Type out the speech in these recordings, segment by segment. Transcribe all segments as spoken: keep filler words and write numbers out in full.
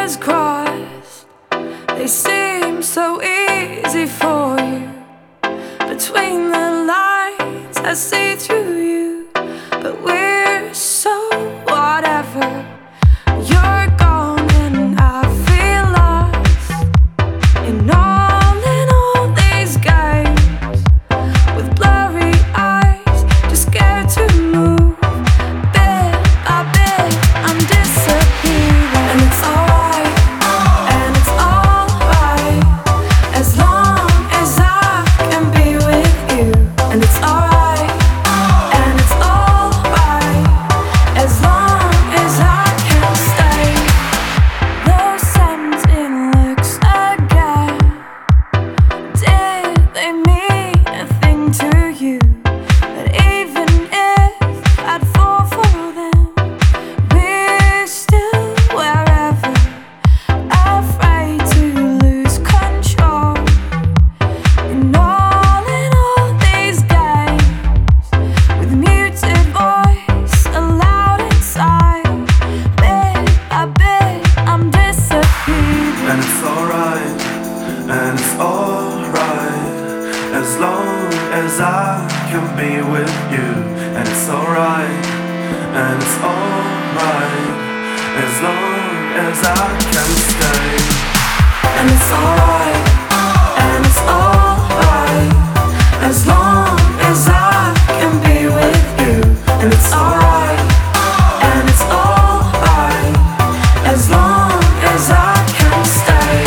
fingers crossed, they seem so easy for you. Between the lines I see through you, but we're so whatever. You're gone and I feel lost in all in all these games, with blurry eyes, just scared to move. Bit by bit I'm disappearing, and it's alright, and it's alright, as long as I can be with you. And it's alright, and it's alright, as long as I can stay. Those seventeen looks again, did they mean a thing to you? But even if I'd fall for them, we're still wherever, afraid to lose control. And all in all these games, with muted voice aloud inside, bit by bit I'm disappearing. And it's alright, and it's alright, as long as I can be with you. And it's alright, and it's alright, as long as I can stay. And it's alright, and it's alright, as long as I can be with you. And it's alright, and it's alright, as long as I can stay.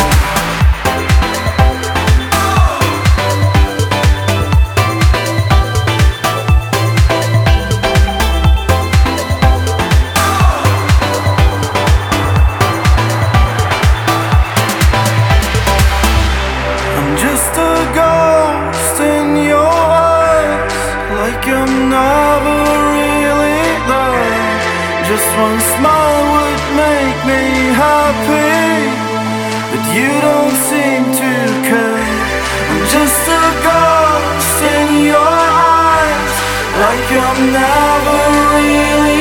I'm just a ghost in your eyes, like I'm never really there. Just one smile would make me happy, but you don't seem to care. I'm just a ghost in your eyes, like I'm never really